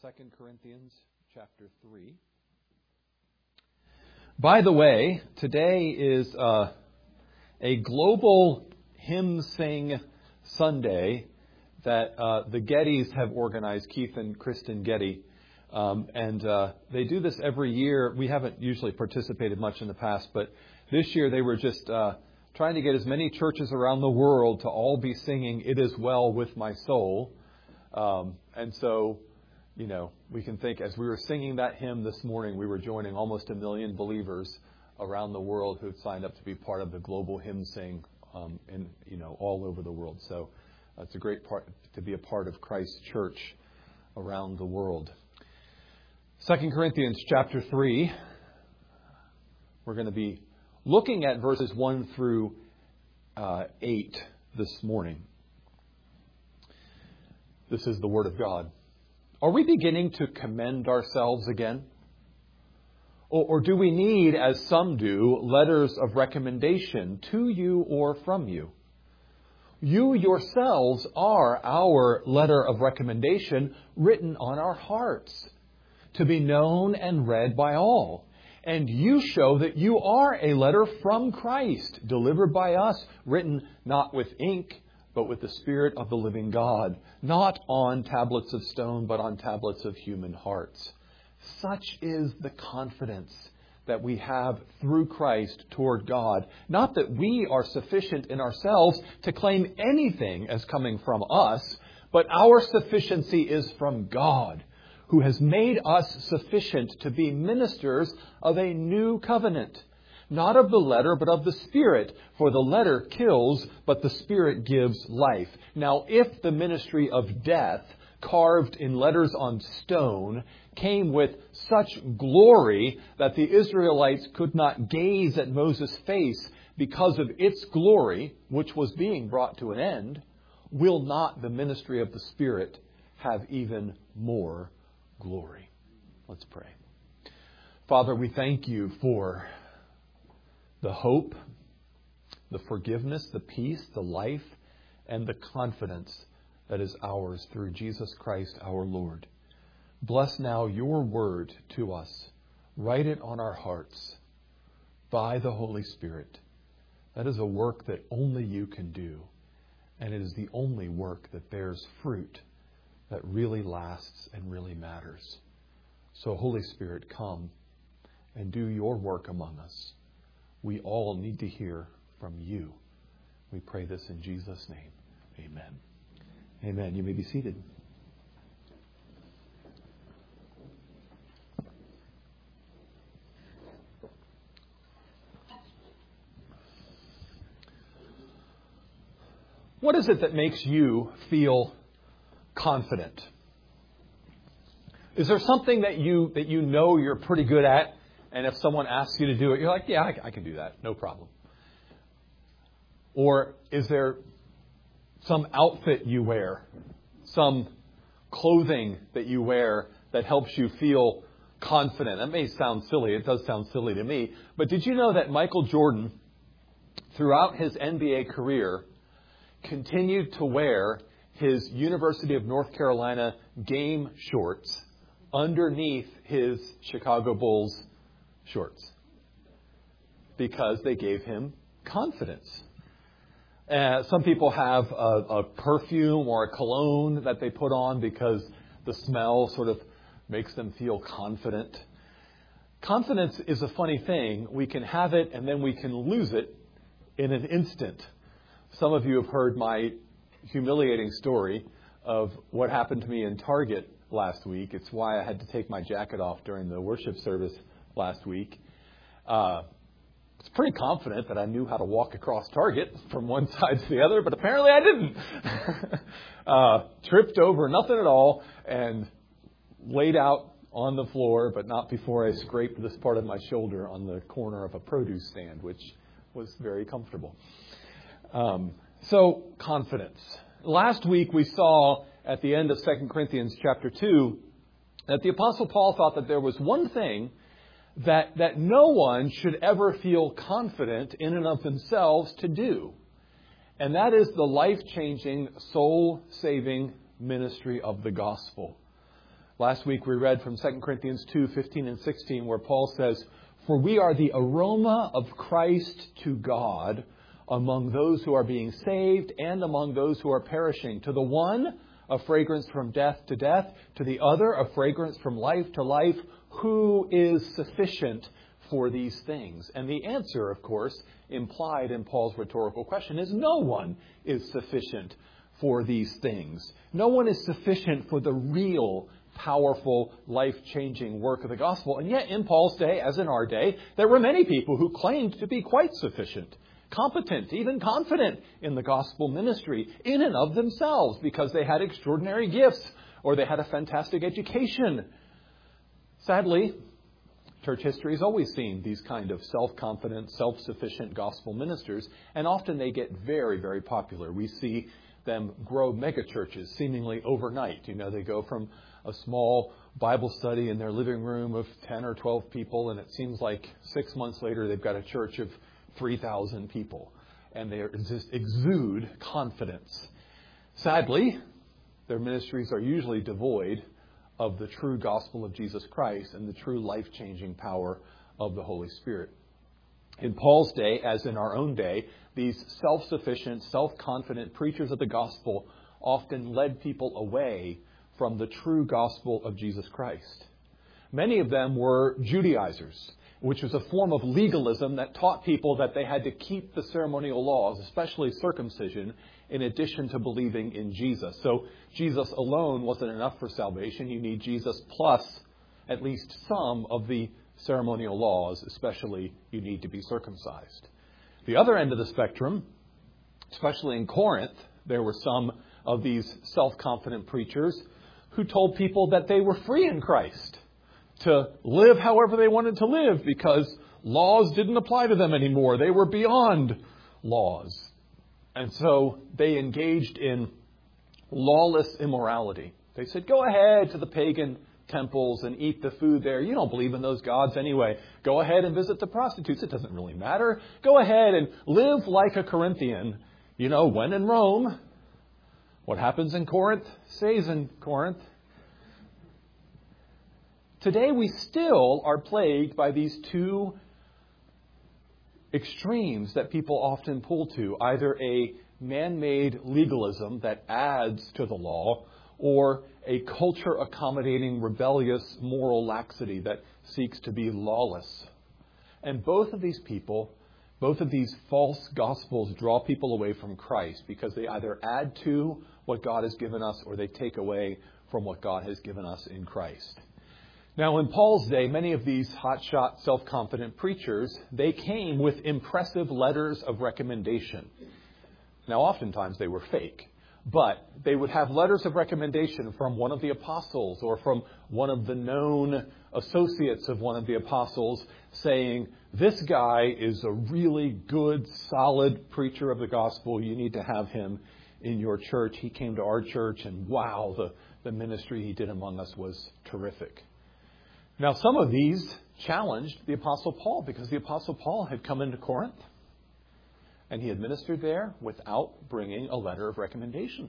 2 Corinthians chapter 3. By the way, today is a global hymn sing Sunday that the Gettys have organized, Keith and Kristen Getty. And they do this every year. We haven't usually participated much in the past, but this year they were just trying to get as many churches around the world to all be singing "It Is Well With My Soul." And so, you know, we can think as we were singing that hymn this morning, we were joining almost 1 million believers around the world who had signed up to be part of the global hymn sing, all over the world. So it's a great part to be a part of Christ's church around the world. 2 Corinthians chapter 3, we're going to be looking at verses 1 through 8 this morning. This is the Word of God. Are we beginning to commend ourselves again? Or do we need, as some do, letters of recommendation to you or from you? You yourselves are our letter of recommendation written on our hearts, to be known and read by all. And you show that you are a letter from Christ, delivered by us, written not with ink, but with the Spirit of the living God, not on tablets of stone, but on tablets of human hearts. Such is the confidence that we have through Christ toward God. Not that we are sufficient in ourselves to claim anything as coming from us, but our sufficiency is from God, who has made us sufficient to be ministers of a new covenant. Not of the letter, but of the Spirit. For the letter kills, but the Spirit gives life. Now, if the ministry of death, carved in letters on stone, came with such glory that the Israelites could not gaze at Moses' face because of its glory, which was being brought to an end, will not the ministry of the Spirit have even more glory? Let's pray. Father, we thank you for the hope, the forgiveness, the peace, the life, and the confidence that is ours through Jesus Christ our Lord. Bless now your word to us. Write it on our hearts by the Holy Spirit. That is a work that only you can do. And it is the only work that bears fruit, that really lasts and really matters. So, Holy Spirit, come and do your work among us. We all need to hear from you. We pray this in Jesus' name. Amen. Amen. You may be seated. What is it that makes you feel confident? Is there something that you know you're pretty good at? And if someone asks you to do it, you're like, yeah, I can do that. No problem. Or is there some outfit you wear, some clothing that you wear that helps you feel confident? That may sound silly. It does sound silly to me. But did you know that Michael Jordan, throughout his NBA career, continued to wear his University of North Carolina game shorts underneath his Chicago Bulls shorts? Because they gave him confidence. Some people have a perfume or a cologne that they put on because the smell sort of makes them feel confident. Confidence is a funny thing. We can have it and then we can lose it in an instant. Some of you have heard my humiliating story of what happened to me in Target last week. It's why I had to take my jacket off during the worship service last week. I was pretty confident that I knew how to walk across Target from one side to the other, but apparently I didn't. Tripped over nothing at all and laid out on the floor, but not before I scraped this part of my shoulder on the corner of a produce stand, which was very comfortable. So, confidence. Last week we saw at the end of 2 Corinthians chapter 2 that the Apostle Paul thought that there was one thing that no one should ever feel confident in and of themselves to do. And that is the life-changing, soul-saving ministry of the gospel. Last week we read from 2 Corinthians 2:15 and 16, where Paul says, "For we are the aroma of Christ to God among those who are being saved and among those who are perishing. To the one, a fragrance from death to death. To the other, a fragrance from life to life. Who is sufficient for these things?" And the answer, of course, implied in Paul's rhetorical question is no one is sufficient for these things. No one is sufficient for the real, powerful, life-changing work of the gospel. And yet, in Paul's day, as in our day, there were many people who claimed to be quite sufficient, competent, even confident in the gospel ministry in and of themselves because they had extraordinary gifts or they had a fantastic education. Sadly, church history has always seen these kind of self-confident, self-sufficient gospel ministers, and often they get very, very popular. We see them grow megachurches seemingly overnight. They go from a small Bible study in their living room of 10 or 12 people, and it seems like 6 months later they've got a church of 3,000 people, and they just exude confidence. Sadly, their ministries are usually devoid of the true gospel of Jesus Christ and the true life-changing power of the Holy Spirit. In Paul's day, as in our own day, these self-sufficient, self-confident preachers of the gospel often led people away from the true gospel of Jesus Christ. Many of them were Judaizers, which was a form of legalism that taught people that they had to keep the ceremonial laws, especially circumcision, in addition to believing in Jesus. So Jesus alone wasn't enough for salvation. You need Jesus plus at least some of the ceremonial laws, especially you need to be circumcised. The other end of the spectrum, especially in Corinth, there were some of these self-confident preachers who told people that they were free in Christ to live however they wanted to live because laws didn't apply to them anymore. They were beyond laws. And so they engaged in lawless immorality. They said, go ahead to the pagan temples and eat the food there. You don't believe in those gods anyway. Go ahead and visit the prostitutes. It doesn't really matter. Go ahead and live like a Corinthian. When in Rome, what happens in Corinth stays in Corinth. Today we still are plagued by these two extremes that people often pull to, either a man-made legalism that adds to the law or a culture-accommodating, rebellious moral laxity that seeks to be lawless. And both of these false gospels draw people away from Christ because they either add to what God has given us or they take away from what God has given us in Christ. Now, in Paul's day, many of these hotshot, self-confident preachers, they came with impressive letters of recommendation. Now, oftentimes they were fake, but they would have letters of recommendation from one of the apostles or from one of the known associates of one of the apostles saying, this guy is a really good, solid preacher of the gospel. You need to have him in your church. He came to our church, and wow, the ministry he did among us was terrific. Now, some of these challenged the Apostle Paul because the Apostle Paul had come into Corinth and he had ministered there without bringing a letter of recommendation.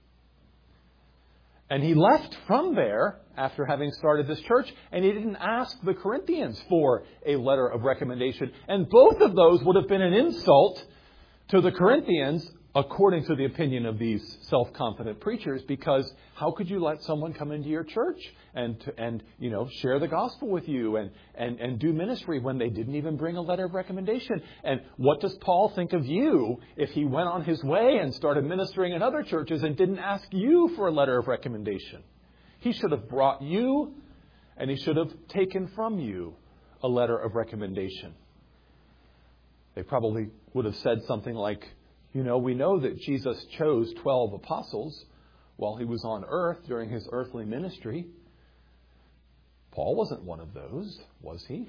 And he left from there after having started this church, and he didn't ask the Corinthians for a letter of recommendation. And both of those would have been an insult to the Corinthians, according to the opinion of these self-confident preachers, because how could you let someone come into your church and share the gospel with you and do ministry when they didn't even bring a letter of recommendation? And what does Paul think of you if he went on his way and started ministering in other churches and didn't ask you for a letter of recommendation? He should have brought you, and he should have taken from you a letter of recommendation. They probably would have said something like, we know that Jesus chose 12 apostles while he was on earth during his earthly ministry. Paul wasn't one of those, was he?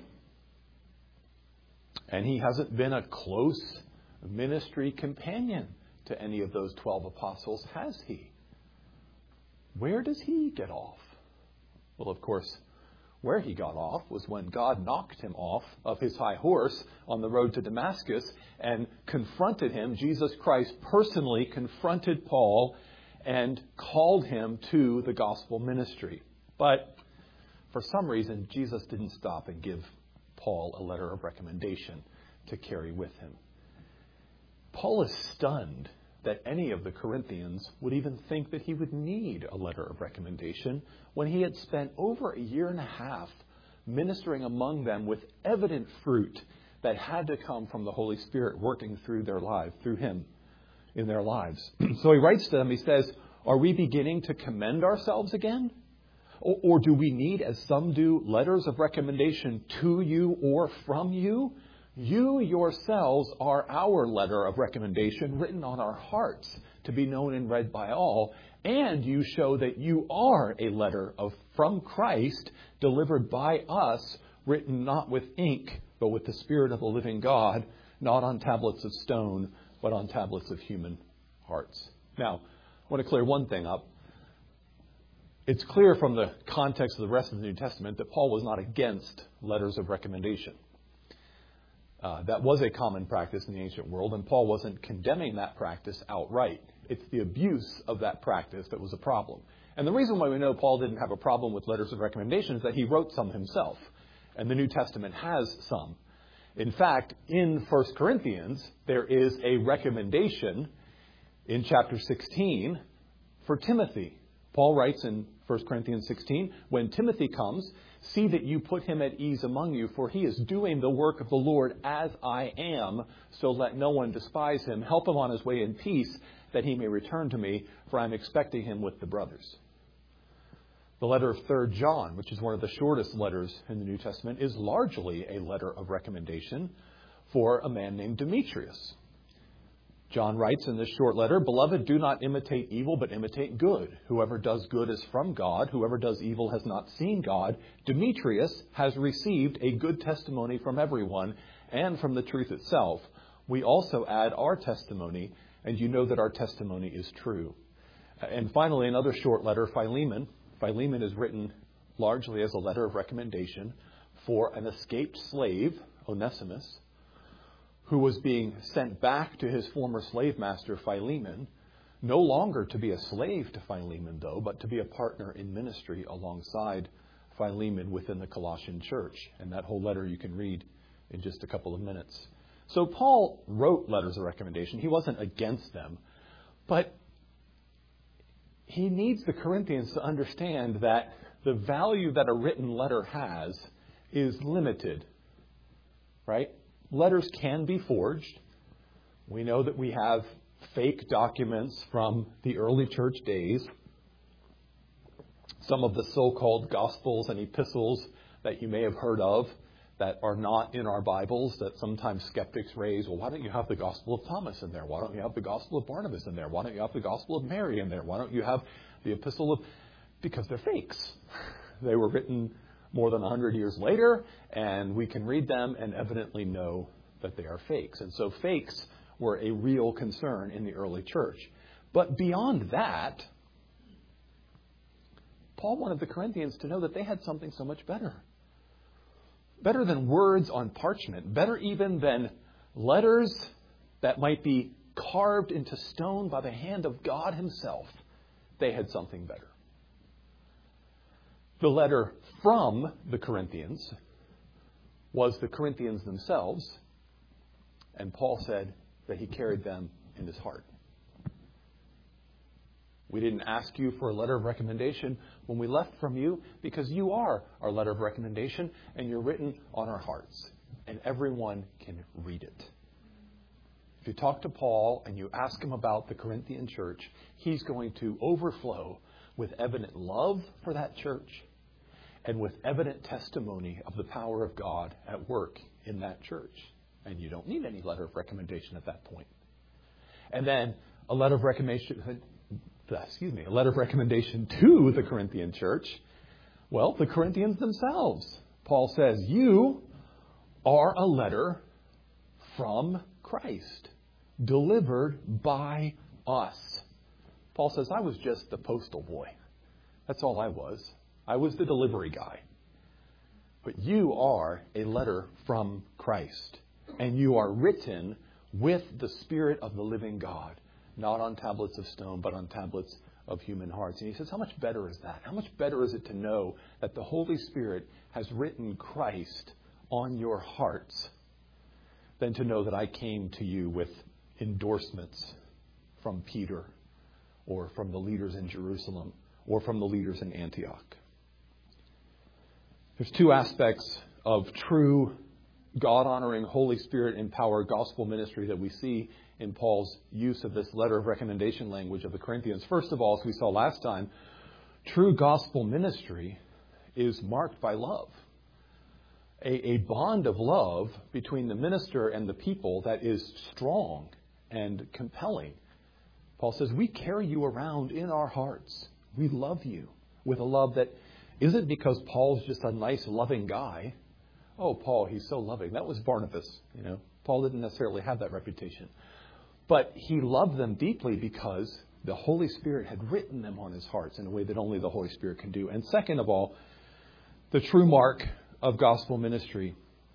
And he hasn't been a close ministry companion to any of those 12 apostles, has he? Where does he get off? Well, of course, where he got off was when God knocked him off of his high horse on the road to Damascus and confronted him. Jesus Christ personally confronted Paul and called him to the gospel ministry. But for some reason, Jesus didn't stop and give Paul a letter of recommendation to carry with him. Paul is stunned that any of the Corinthians would even think that he would need a letter of recommendation when he had spent over a year and a half ministering among them with evident fruit that had to come from the Holy Spirit working through their lives, through him in their lives. So he writes to them, he says, "Are we beginning to commend ourselves again? Or do we need, as some do, letters of recommendation to you or from you? You yourselves are our letter of recommendation written on our hearts to be known and read by all. And you show that you are a letter from Christ delivered by us, written not with ink, but with the Spirit of the living God, not on tablets of stone, but on tablets of human hearts." Now, I want to clear one thing up. It's clear from the context of the rest of the New Testament that Paul was not against letters of recommendation. That was a common practice in the ancient world, and Paul wasn't condemning that practice outright. It's the abuse of that practice that was a problem. And the reason why we know Paul didn't have a problem with letters of recommendation is that he wrote some himself, and the New Testament has some. In fact, in 1 Corinthians, there is a recommendation in chapter 16 for Timothy. Paul writes in 1 Corinthians 16, "When Timothy comes, see that you put him at ease among you, for he is doing the work of the Lord as I am, so let no one despise him. Help him on his way in peace, that he may return to me, for I am expecting him with the brothers." The letter of 3 John, which is one of the shortest letters in the New Testament, is largely a letter of recommendation for a man named Demetrius. John writes in this short letter, "Beloved, do not imitate evil, but imitate good. Whoever does good is from God. Whoever does evil has not seen God. Demetrius has received a good testimony from everyone and from the truth itself. We also add our testimony, and you know that our testimony is true." And finally, another short letter, Philemon. Philemon is written largely as a letter of recommendation for an escaped slave, Onesimus, who was being sent back to his former slave master, Philemon, no longer to be a slave to Philemon, though, but to be a partner in ministry alongside Philemon within the Colossian church. And that whole letter you can read in just a couple of minutes. So Paul wrote letters of recommendation. He wasn't against them. But he needs the Corinthians to understand that the value that a written letter has is limited, right? Letters can be forged. We know that we have fake documents from the early church days. Some of the so-called Gospels and epistles that you may have heard of that are not in our Bibles, that sometimes skeptics raise, well, why don't you have the Gospel of Thomas in there? Why don't you have the Gospel of Barnabas in there? Why don't you have the Gospel of Mary in there? Why don't you have the Epistle of... Because they're fakes. They were written more than 100 years later, and we can read them and evidently know that they are fakes. And so fakes were a real concern in the early church. But beyond that, Paul wanted the Corinthians to know that they had something so much better. Better than words on parchment. Better even than letters that might be carved into stone by the hand of God himself. They had something better. The letter from the Corinthians was the Corinthians themselves, and Paul said that he carried them in his heart. We didn't ask you for a letter of recommendation when we left from you, because you are our letter of recommendation, and you're written on our hearts, and everyone can read it. If you talk to Paul and you ask him about the Corinthian church, he's going to overflow with evident love for that church and with evident testimony of the power of God at work in that church. And you don't need any letter of recommendation at that point. And then a letter of recommendation to the Corinthian church. Well, the Corinthians themselves. Paul says, you are a letter from Christ, delivered by us. Paul says, I was just the postal boy. That's all I was. I was the delivery guy. But you are a letter from Christ. And you are written with the Spirit of the living God. Not on tablets of stone, but on tablets of human hearts. And he says, how much better is that? How much better is it to know that the Holy Spirit has written Christ on your hearts than to know that I came to you with endorsements from Peter or from the leaders in Jerusalem or from the leaders in Antioch. There's two aspects of true God-honoring, Holy Spirit-empowered gospel ministry that we see in Paul's use of this letter of recommendation language of the Corinthians. First of all, as we saw last time, true gospel ministry is marked by love. A bond of love between the minister and the people that is strong and compelling. Paul says, we carry you around in our hearts. We love you with a love that isn't because Paul's just a nice, loving guy. Oh, Paul, he's so loving. That was Barnabas. Paul didn't necessarily have that reputation. But he loved them deeply because the Holy Spirit had written them on his hearts in a way that only the Holy Spirit can do. And second of all, the true mark of gospel ministry,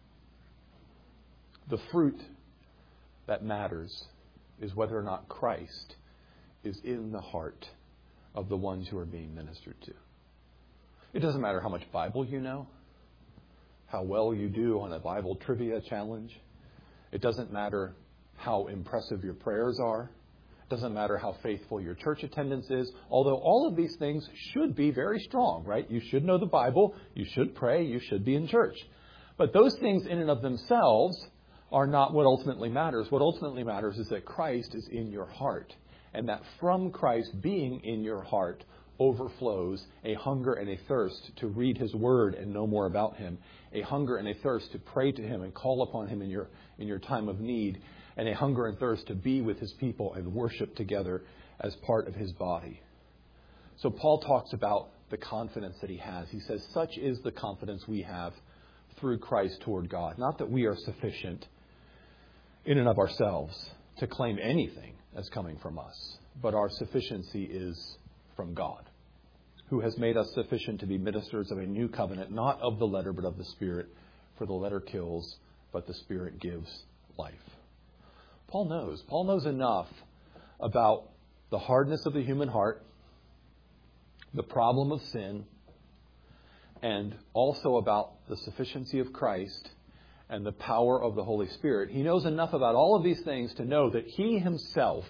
the fruit that matters, is whether or not Christ is in the heart of the ones who are being ministered to. It doesn't matter how much Bible you know, how well you do on a Bible trivia challenge. It doesn't matter how impressive your prayers are. It doesn't matter how faithful your church attendance is. Although all of these things should be very strong, right? You should know the Bible. You should pray. You should be in church. But those things in and of themselves are not what ultimately matters. What ultimately matters is that Christ is in your heart. And that from Christ being in your heart overflows a hunger and a thirst to read his word and know more about him, a hunger and a thirst to pray to him and call upon him in your time of need, and a hunger and thirst to be with his people and worship together as part of his body. So Paul talks about the confidence that he has. He says, such is the confidence we have through Christ toward God. Not that we are sufficient in and of ourselves to claim anything as coming from us, but our sufficiency is from God, who has made us sufficient to be ministers of a new covenant, not of the letter, but of the Spirit. For the letter kills, but the Spirit gives life. Paul knows enough about the hardness of the human heart, the problem of sin, and also about the sufficiency of Christ and the power of the Holy Spirit. He knows enough about all of these things to know that he himself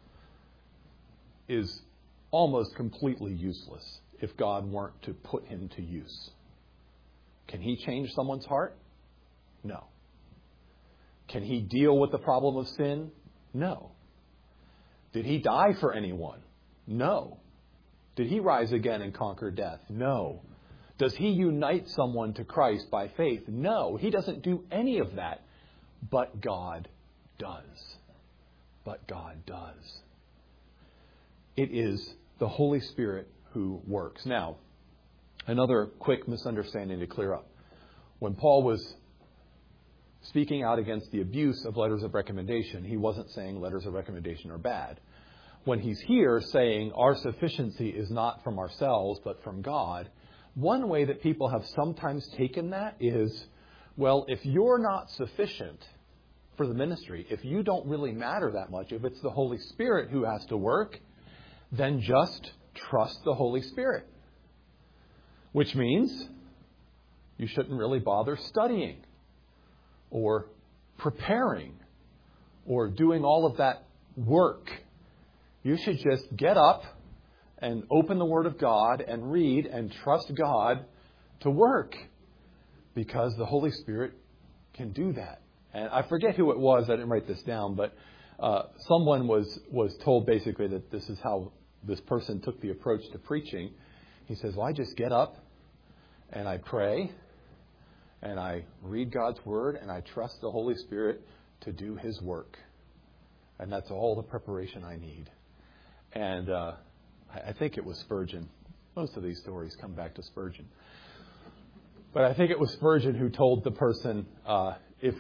is almost completely useless if God weren't to put him to use. Can he change someone's heart? No. Can he deal with the problem of sin? No. Did he die for anyone? No. Did he rise again and conquer death? No. Does he unite someone to Christ by faith? No. He doesn't do any of that. But God does. But God does. It is the Holy Spirit who works. Now, another quick misunderstanding to clear up. When Paul was speaking out against the abuse of letters of recommendation, he wasn't saying letters of recommendation are bad. When he's here saying our sufficiency is not from ourselves, but from God, one way that people have sometimes taken that is, well, if you're not sufficient for the ministry, if you don't really matter that much, if it's the Holy Spirit who has to work, then just trust the Holy Spirit. Which means you shouldn't really bother studying or preparing or doing all of that work. You should just get up and open the Word of God and read and trust God to work, because the Holy Spirit can do that. And I forget who it was. I didn't write this down, but someone was told basically that this is how this person took the approach to preaching. He says, well, I just get up and I pray and I read God's Word and I trust the Holy Spirit to do His work. And that's all the preparation I need. And I think it was Spurgeon. Most of these stories come back to Spurgeon. But I think it was Spurgeon who told the person, if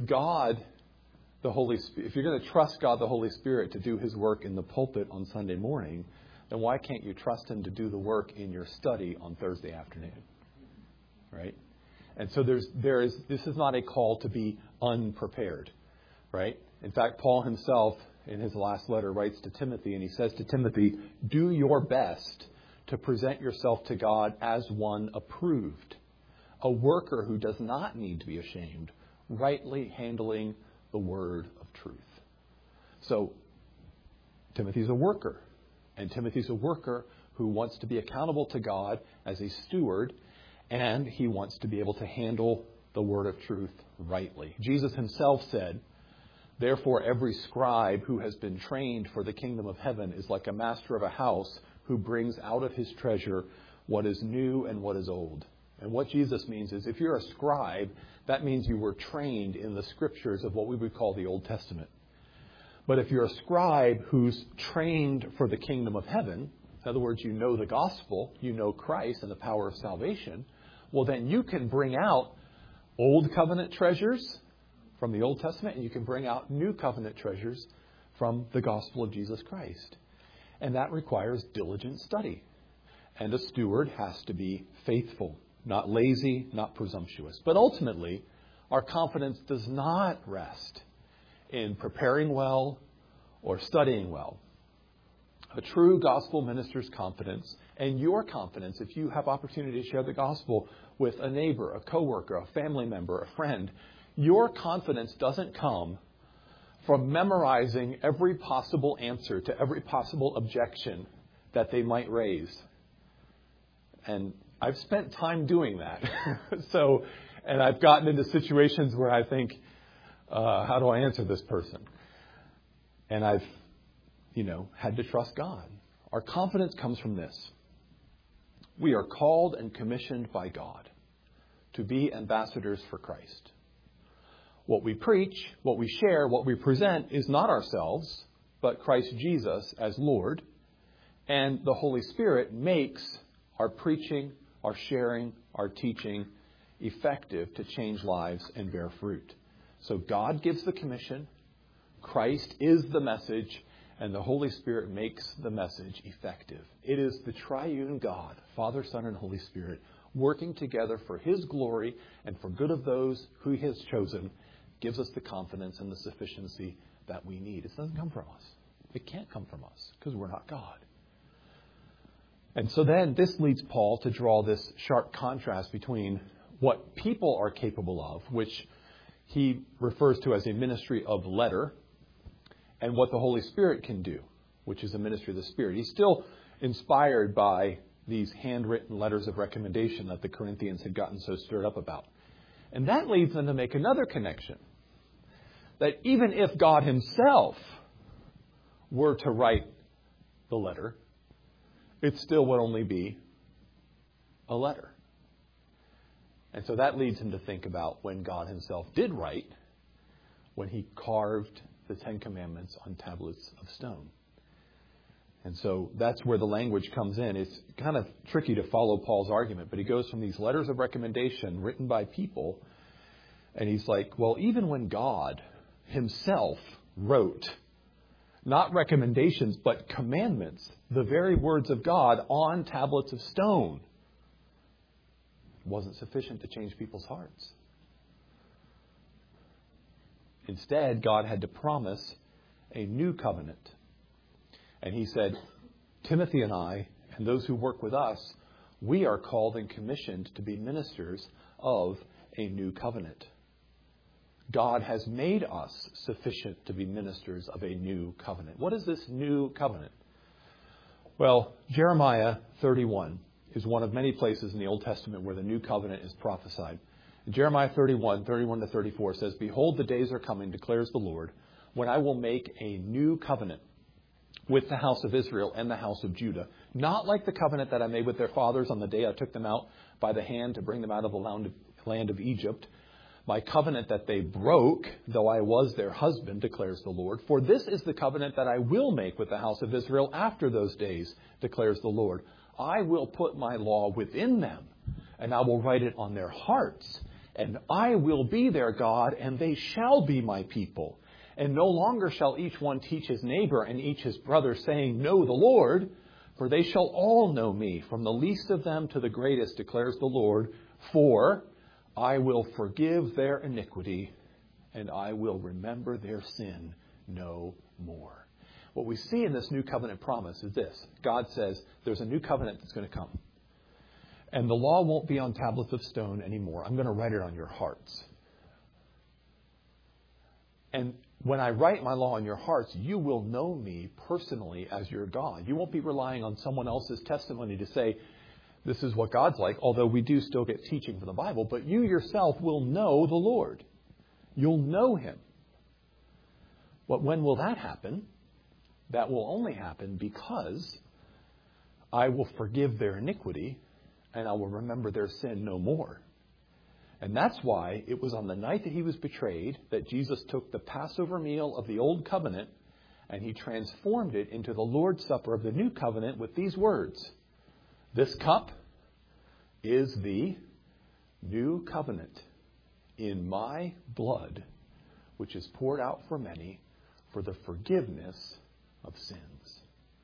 you're going to trust God the Holy Spirit to do His work in the pulpit on Sunday morning, then why can't you trust Him to do the work in your study on Thursday afternoon? Right? And so this is not a call to be unprepared. Right? In fact, Paul himself in his last letter, writes to Timothy, and he says to Timothy, do your best to present yourself to God as one approved, a worker who does not need to be ashamed, rightly handling the word of truth. So, Timothy's a worker, and Timothy's a worker who wants to be accountable to God as a steward, and he wants to be able to handle the word of truth rightly. Jesus himself said, therefore every scribe who has been trained for the kingdom of heaven is like a master of a house who brings out of his treasure what is new and what is old. And what Jesus means is if you're a scribe, that means you were trained in the scriptures of what we would call the Old Testament. But if you're a scribe who's trained for the kingdom of heaven, in other words, you know the gospel, you know Christ and the power of salvation, well, then you can bring out Old Covenant treasures from the Old Testament, and you can bring out New Covenant treasures from the gospel of Jesus Christ. And that requires diligent study. And a steward has to be faithful, not lazy, not presumptuous. But ultimately, our confidence does not rest in preparing well or studying well. A true gospel minister's confidence, and your confidence if you have opportunity to share the gospel with a neighbor, a coworker, a family member, a friend, your confidence doesn't come from memorizing every possible answer to every possible objection that they might raise. And I've spent time doing that. And I've gotten into situations where I think, how do I answer this person? And I've, had to trust God. Our confidence comes from this. We are called and commissioned by God to be ambassadors for Christ. What we preach, what we share, what we present is not ourselves, but Christ Jesus as Lord. And the Holy Spirit makes our preaching, our sharing, our teaching effective to change lives and bear fruit. So God gives the commission, Christ is the message, and the Holy Spirit makes the message effective. It is the triune God, Father, Son, and Holy Spirit, working together for His glory and for good of those who He has chosen, gives us the confidence and the sufficiency that we need. It doesn't come from us. It can't come from us because we're not God. And so then this leads Paul to draw this sharp contrast between what people are capable of, which he refers to as a ministry of letter, and what the Holy Spirit can do, which is a ministry of the Spirit. He's still inspired by these handwritten letters of recommendation that the Corinthians had gotten so stirred up about. And that leads them to make another connection. That even if God Himself were to write the letter, it still would only be a letter. And so that leads him to think about when God Himself did write, when He carved the Ten Commandments on tablets of stone. And so that's where the language comes in. It's kind of tricky to follow Paul's argument, but he goes from these letters of recommendation written by people, and he's like, well, even when God Himself wrote, not recommendations, but commandments, the very words of God on tablets of stone, it wasn't sufficient to change people's hearts. Instead, God had to promise a new covenant. And He said, Timothy and I, and those who work with us, we are called and commissioned to be ministers of a new covenant. God has made us sufficient to be ministers of a new covenant. What is this new covenant? Well, Jeremiah 31 is one of many places in the Old Testament where the new covenant is prophesied. Jeremiah 31 to 34 says, behold, the days are coming, declares the Lord, when I will make a new covenant with the house of Israel and the house of Judah, not like the covenant that I made with their fathers on the day I took them out by the hand to bring them out of the land of Egypt, my covenant that they broke, though I was their husband, declares the Lord. For this is the covenant that I will make with the house of Israel after those days, declares the Lord. I will put my law within them, and I will write it on their hearts. And I will be their God, and they shall be my people. And no longer shall each one teach his neighbor and each his brother, saying, know the Lord, for they shall all know me, from the least of them to the greatest, declares the Lord. For I will forgive their iniquity, and I will remember their sin no more. What we see in this new covenant promise is this. God says there's a new covenant that's going to come. And the law won't be on tablets of stone anymore. I'm going to write it on your hearts. And when I write my law on your hearts, you will know me personally as your God. You won't be relying on someone else's testimony to say, this is what God's like, although we do still get teaching from the Bible. But you yourself will know the Lord. You'll know him. But when will that happen? That will only happen because I will forgive their iniquity and I will remember their sin no more. And that's why it was on the night that he was betrayed that Jesus took the Passover meal of the Old Covenant and he transformed it into the Lord's Supper of the New Covenant with these words. This cup is the new covenant in my blood, which is poured out for many for the forgiveness of sins.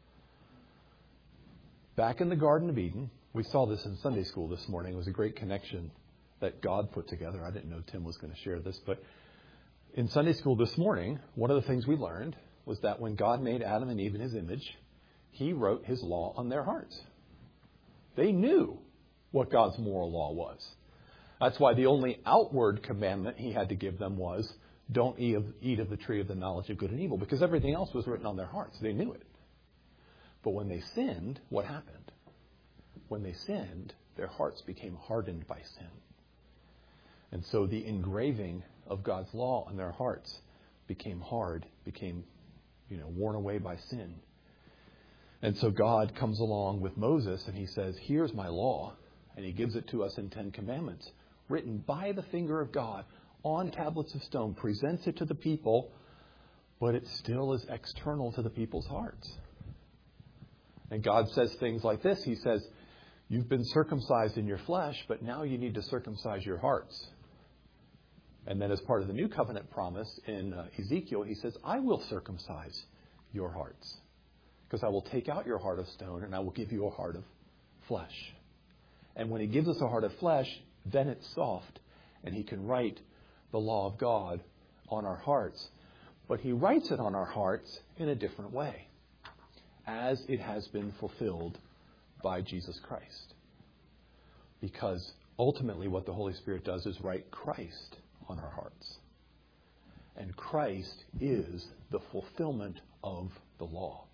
Back in the Garden of Eden, we saw this in Sunday school this morning. It was a great connection that God put together. I didn't know Tim was going to share this, but in Sunday school this morning, one of the things we learned was that when God made Adam and Eve in his image, he wrote his law on their hearts. They knew what God's moral law was. That's why the only outward commandment he had to give them was, don't eat of the tree of the knowledge of good and evil, because everything else was written on their hearts. They knew it. But when they sinned, what happened? When they sinned, their hearts became hardened by sin. And so the engraving of God's law on their hearts became hard, became, worn away by sin. And so God comes along with Moses and he says, here's my law. And he gives it to us in 10 commandments, written by the finger of God on tablets of stone, presents it to the people, but it still is external to the people's hearts. And God says things like this. He says, you've been circumcised in your flesh, but now you need to circumcise your hearts. And then as part of the new covenant promise in Ezekiel, he says, I will circumcise your hearts, because I will take out your heart of stone and I will give you a heart of flesh. And when he gives us a heart of flesh, then it's soft and he can write the law of God on our hearts. But he writes it on our hearts in a different way, as it has been fulfilled by Jesus Christ. Because ultimately what the Holy Spirit does is write Christ on our hearts. And Christ is the fulfillment of the law.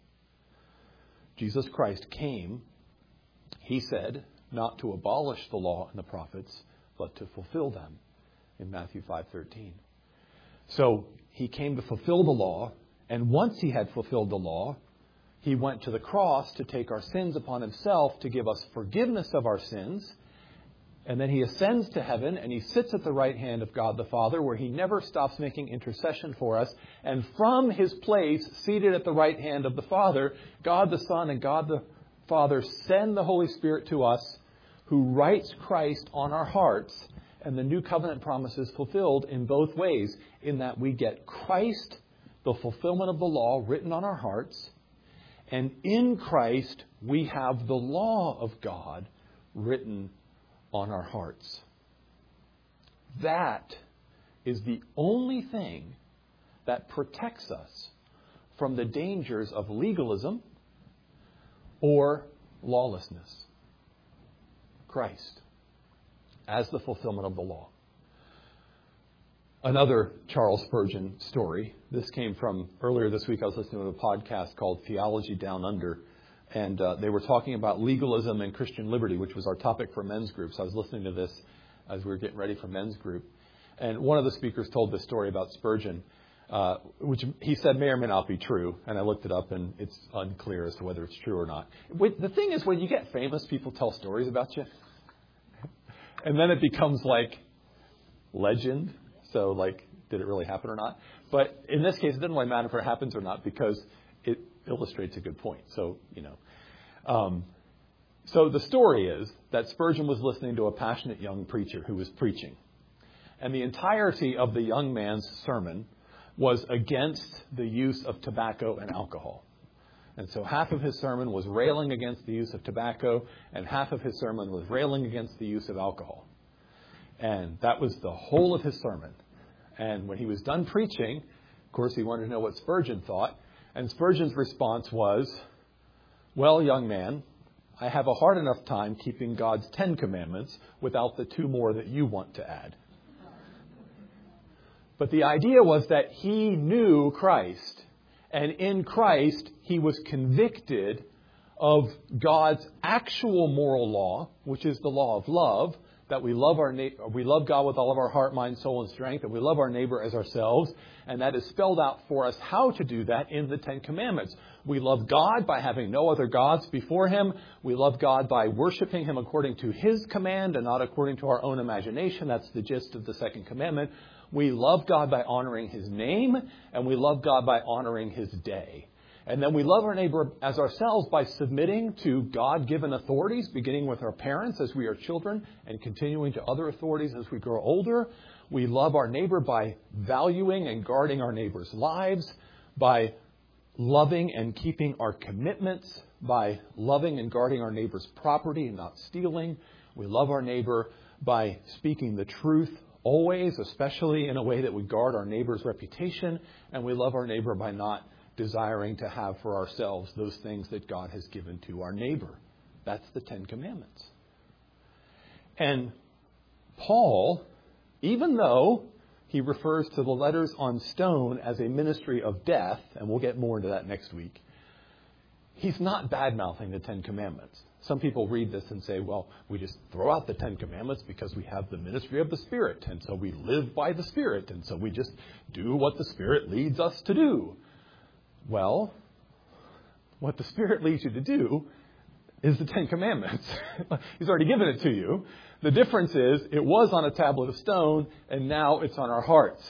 Jesus Christ came, he said, not to abolish the law and the prophets, but to fulfill them in Matthew 5:13. So he came to fulfill the law, and once he had fulfilled the law, he went to the cross to take our sins upon himself to give us forgiveness of our sins. And then he ascends to heaven and he sits at the right hand of God the Father, where he never stops making intercession for us. And from his place, seated at the right hand of the Father, God the Son and God the Father send the Holy Spirit to us, who writes Christ on our hearts. And the new covenant promise is fulfilled in both ways, in that we get Christ, the fulfillment of the law, written on our hearts. And in Christ, we have the law of God written on our hearts. That is the only thing that protects us from the dangers of legalism or lawlessness. Christ as the fulfillment of the law. Another Charles Spurgeon story. This came from earlier this week. I was listening to a podcast called Theology Down Under. And they were talking about legalism and Christian liberty, which was our topic for men's group. So I was listening to this as we were getting ready for men's group. And one of the speakers told this story about Spurgeon, which he said may or may not be true. And I looked it up, and it's unclear as to whether it's true or not. The thing is, when you get famous, people tell stories about you. And then it becomes like legend. So, did it really happen or not? But in this case, it doesn't really matter if it happens or not, because it illustrates a good point. So, so the story is that Spurgeon was listening to a passionate young preacher who was preaching. And the entirety of the young man's sermon was against the use of tobacco and alcohol. And so half of his sermon was railing against the use of tobacco, and half of his sermon was railing against the use of alcohol. And that was the whole of his sermon. And when he was done preaching, of course, he wanted to know what Spurgeon thought. And Spurgeon's response was, well, young man, I have a hard enough time keeping God's 10 commandments without the 2 more that you want to add. But the idea was that he knew Christ, and in Christ he was convicted of God's actual moral law, which is the law of love, that we love we love God with all of our heart, mind, soul, and strength, and we love our neighbor as ourselves. And that is spelled out for us how to do that in the 10 Commandments. We love God by having no other gods before Him. We love God by worshiping Him according to His command and not according to our own imagination. That's the gist of the second commandment. We love God by honoring His name, and we love God by honoring His day. And then we love our neighbor as ourselves by submitting to God-given authorities, beginning with our parents as we are children and continuing to other authorities as we grow older. We love our neighbor by valuing and guarding our neighbor's lives, by loving and keeping our commitments, by loving and guarding our neighbor's property and not stealing. We love our neighbor by speaking the truth always, especially in a way that would guard our neighbor's reputation. And we love our neighbor by not desiring to have for ourselves those things that God has given to our neighbor. That's the 10 Commandments. And Paul, even though he refers to the letters on stone as a ministry of death, and we'll get more into that next week, he's not bad-mouthing the 10 Commandments. Some people read this and say, well, we just throw out the 10 Commandments because we have the ministry of the Spirit, and so we live by the Spirit, and so we just do what the Spirit leads us to do. Well, what the Spirit leads you to do is the 10 Commandments. He's already given it to you. The difference is it was on a tablet of stone, and now it's on our hearts.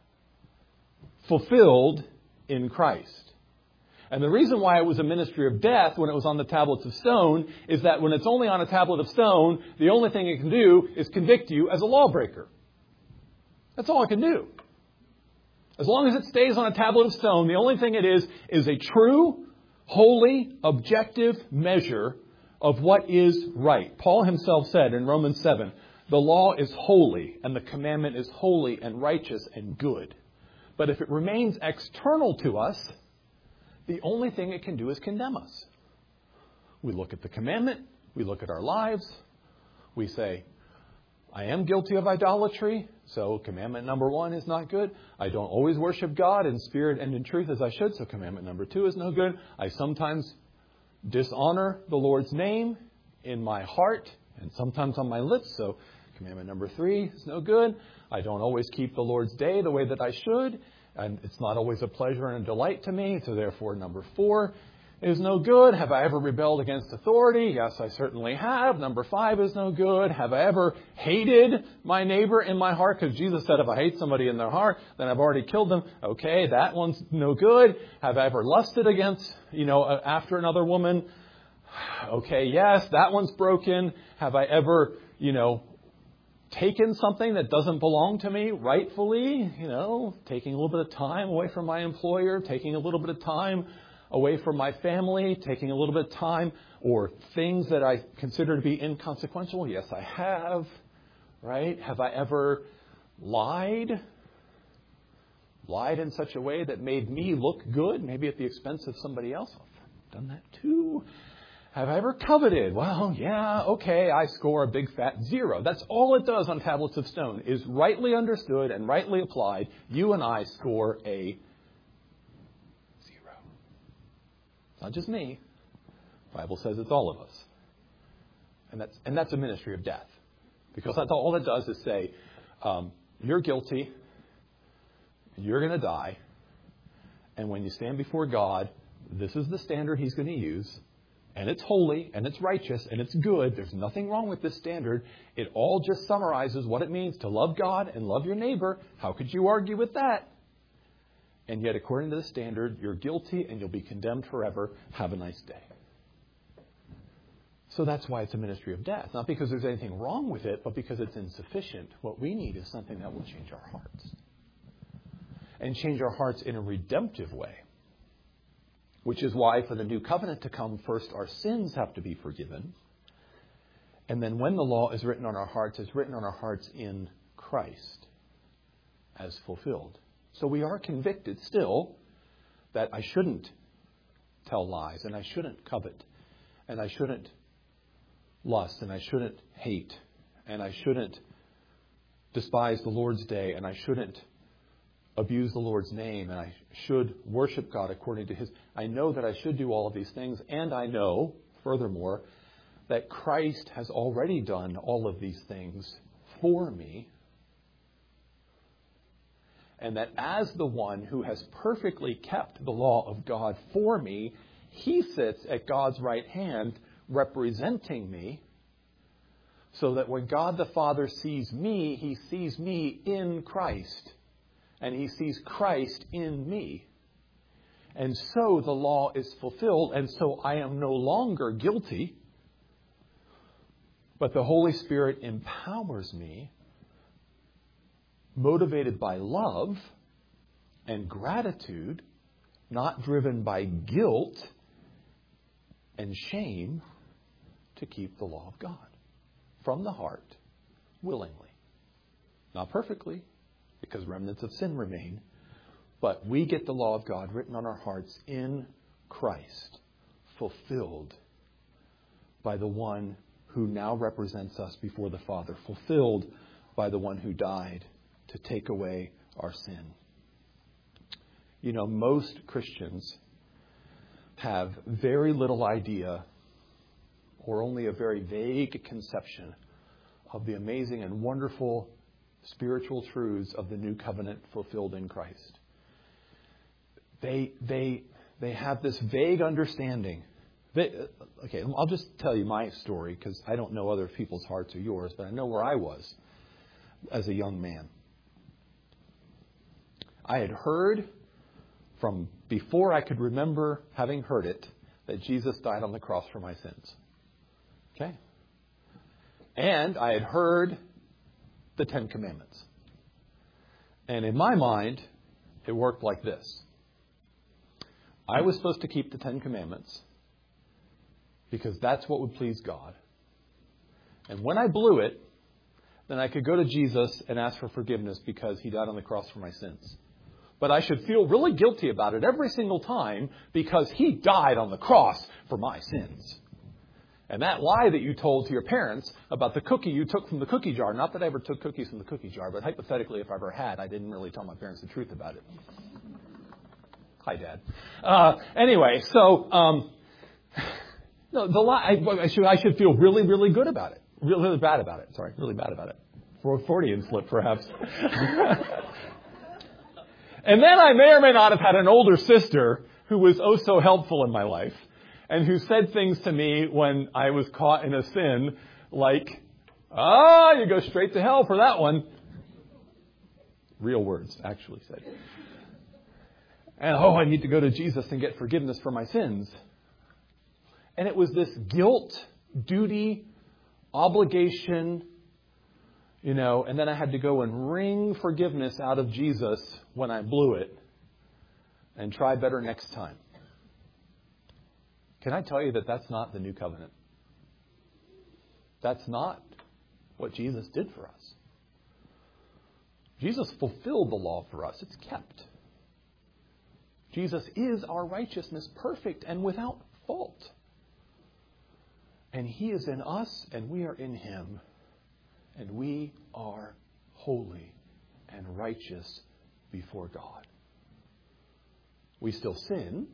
Fulfilled in Christ. And the reason why it was a ministry of death when it was on the tablets of stone is that when it's only on a tablet of stone, the only thing it can do is convict you as a lawbreaker. That's all it can do. As long as it stays on a tablet of stone, the only thing it is a true, holy, objective measure of what is right. Paul himself said in Romans 7, the law is holy and the commandment is holy and righteous and good. But if it remains external to us, the only thing it can do is condemn us. We look at the commandment, we look at our lives, we say, I am guilty of idolatry, so commandment number 1 is not good. I don't always worship God in spirit and in truth as I should, so commandment number 2 is no good. I sometimes dishonor the Lord's name in my heart and sometimes on my lips, so commandment number 3 is no good. I don't always keep the Lord's day the way that I should, and it's not always a pleasure and a delight to me, so therefore number 4 is no good. Have I ever rebelled against authority? Yes, I certainly have. Number 5 is no good. Have I ever hated my neighbor in my heart? Because Jesus said if I hate somebody in their heart, then I've already killed them. Okay, that one's no good. Have I ever lusted against, after another woman? Okay, yes, that one's broken. Have I ever, taken something that doesn't belong to me rightfully? Taking a little bit of time away from my employer, taking a little bit of time away from my family, taking a little bit of time, or things that I consider to be inconsequential? Yes, I have. Right? Have I ever lied? Lied in such a way that made me look good, maybe at the expense of somebody else? I've done that too. Have I ever coveted? Well, yeah, okay, I score a big fat 0. That's all it does on tablets of stone, is rightly understood and rightly applied. You and I score a not just me. The Bible says it's all of us. And that's a ministry of death. Because that's all it does is say, you're guilty, you're going to die, and when you stand before God, this is the standard He's going to use, and it's holy, and it's righteous, and it's good. There's nothing wrong with this standard. It all just summarizes what it means to love God and love your neighbor. How could you argue with that? And yet, according to the standard, you're guilty and you'll be condemned forever. Have a nice day. So that's why it's a ministry of death. Not because there's anything wrong with it, but because it's insufficient. What we need is something that will change our hearts. And change our hearts in a redemptive way. Which is why for the new covenant to come, first our sins have to be forgiven. And then when the law is written on our hearts, it's written on our hearts in Christ as fulfilled. So we are convicted still that I shouldn't tell lies, and I shouldn't covet, and I shouldn't lust, and I shouldn't hate, and I shouldn't despise the Lord's day, and I shouldn't abuse the Lord's name, and I should worship God according to His. I know that I should do all of these things, and I know, furthermore, that Christ has already done all of these things for me, and that as the one who has perfectly kept the law of God for me, He sits at God's right hand representing me, so that when God the Father sees me, He sees me in Christ, and He sees Christ in me. And so the law is fulfilled, and so I am no longer guilty, but the Holy Spirit empowers me, motivated by love and gratitude, not driven by guilt and shame, to keep the law of God from the heart, willingly. Not perfectly, because remnants of sin remain, but we get the law of God written on our hearts in Christ, fulfilled by the one who now represents us before the Father, fulfilled by the one who died to take away our sin. You know, most Christians have very little idea or only a very vague conception of the amazing and wonderful spiritual truths of the new covenant fulfilled in Christ. They have this vague understanding. Okay, I'll just tell you my story, because I don't know other people's hearts or yours, but I know where I was as a young man. I had heard from before I could remember having heard it that Jesus died on the cross for my sins. Okay? And I had heard the Ten Commandments. And in my mind, it worked like this. I was supposed to keep the Ten Commandments because that's what would please God. And when I blew it, then I could go to Jesus and ask for forgiveness because He died on the cross for my sins. But I should feel really guilty about it every single time because He died on the cross for my sins. And that lie that you told to your parents about the cookie you took from the cookie jar, not that I ever took cookies from the cookie jar, but hypothetically, if I ever had, I didn't really tell my parents the truth about it. Hi, Dad. Anyway, so no, the lie. I should feel really, really good about it. Really bad about it. Sorry, really bad about it. For a Freudian slip, perhaps. And then I may or may not have had an older sister who was oh so helpful in my life, and who said things to me when I was caught in a sin, like, you go straight to hell for that one. Real words, actually said. And, I need to go to Jesus and get forgiveness for my sins. And it was this guilt, duty, obligation, and then I had to go and wring forgiveness out of Jesus when I blew it and try better next time. Can I tell you that that's not the new covenant? That's not what Jesus did for us. Jesus fulfilled the law for us. It's kept. Jesus is our righteousness, perfect and without fault. And He is in us, and we are in Him. And we are holy and righteous before God. We still sin,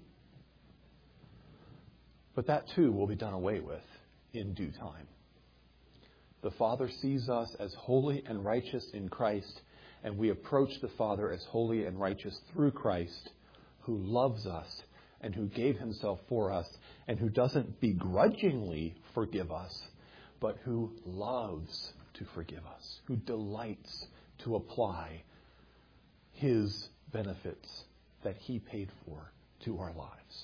but that too will be done away with in due time. The Father sees us as holy and righteous in Christ, and we approach the Father as holy and righteous through Christ, who loves us and who gave Himself for us, and who doesn't begrudgingly forgive us, but who loves to forgive us, who delights to apply His benefits that He paid for to our lives.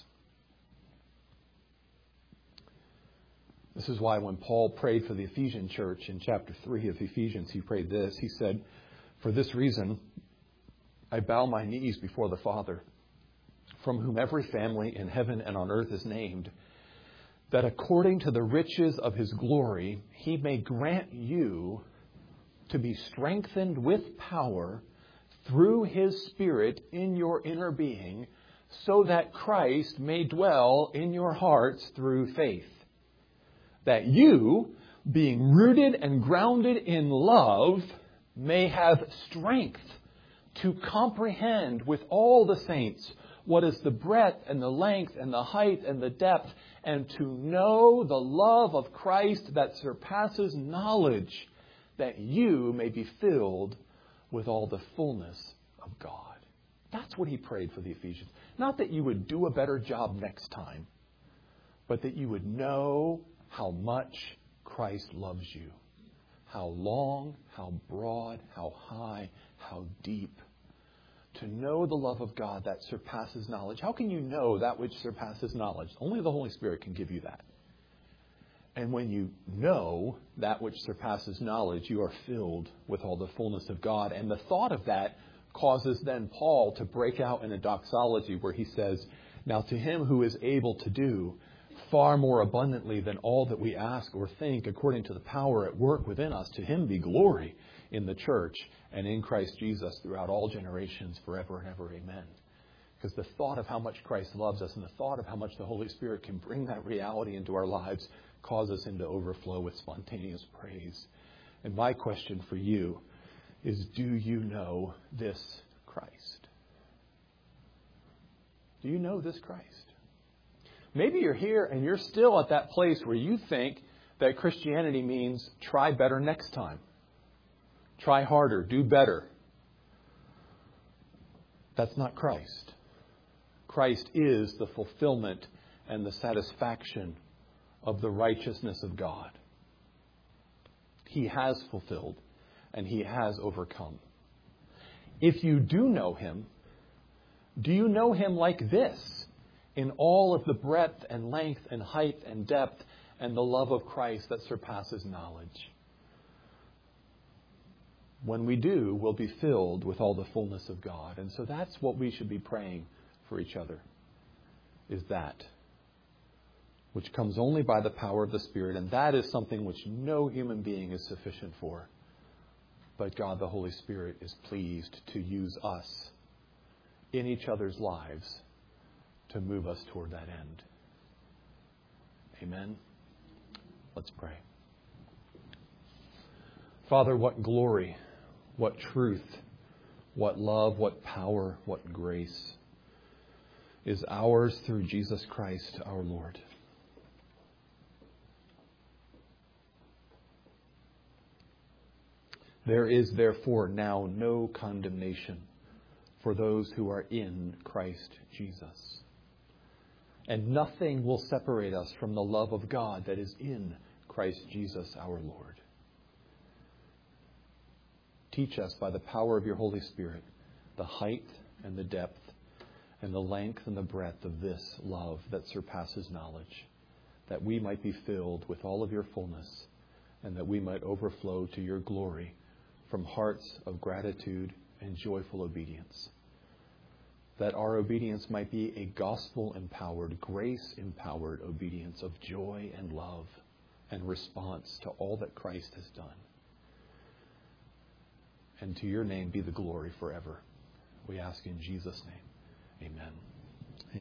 This is why when Paul prayed for the Ephesian church in chapter 3 of Ephesians, he prayed this. He said, "For this reason, I bow my knees before the Father, from whom every family in heaven and on earth is named, that according to the riches of His glory, He may grant you to be strengthened with power through His Spirit in your inner being, so that Christ may dwell in your hearts through faith. That you, being rooted and grounded in love, may have strength to comprehend with all the saints what is the breadth and the length and the height and the depth, and to know the love of Christ that surpasses knowledge, that you may be filled with all the fullness of God. That's what he prayed for the Ephesians. Not that you would do a better job next time, but that you would know how much Christ loves you. How long, how broad, how high, how deep. To know the love of God that surpasses knowledge. How can you know that which surpasses knowledge? Only the Holy Spirit can give you that. And when you know that which surpasses knowledge, you are filled with all the fullness of God. And the thought of that causes then Paul to break out in a doxology where he says, now to him who is able to do far more abundantly than all that we ask or think, according to the power at work within us, to him be glory in the church and in Christ Jesus throughout all generations, forever and ever. Amen. Because the thought of how much Christ loves us and the thought of how much the Holy Spirit can bring that reality into our lives causes him to overflow with spontaneous praise. And my question for you is, do you know this Christ? Do you know this Christ? Maybe you're here and you're still at that place where you think that Christianity means try better next time. Try harder, do better. That's not Christ. Christ is the fulfillment and the satisfaction of the righteousness of God. He has fulfilled and he has overcome. If you do know him, do you know him like this, in all of the breadth and length and height and depth and the love of Christ that surpasses knowledge? When we do, we'll be filled with all the fullness of God. And so that's what we should be praying for each other, is that which comes only by the power of the Spirit. And that is something which no human being is sufficient for. But God, the Holy Spirit, is pleased to use us in each other's lives to move us toward that end. Amen. Let's pray. Father, what glory, what truth, what love, what power, what grace is ours through Jesus Christ our Lord. There is therefore now no condemnation for those who are in Christ Jesus. And nothing will separate us from the love of God that is in Christ Jesus our Lord. Teach us by the power of your Holy Spirit the height and the depth and the length and the breadth of this love that surpasses knowledge, that we might be filled with all of your fullness and that we might overflow to your glory from hearts of gratitude and joyful obedience. That our obedience might be a gospel-empowered, grace-empowered obedience of joy and love and response to all that Christ has done. And to your name be the glory forever. We ask in Jesus' name. Amen.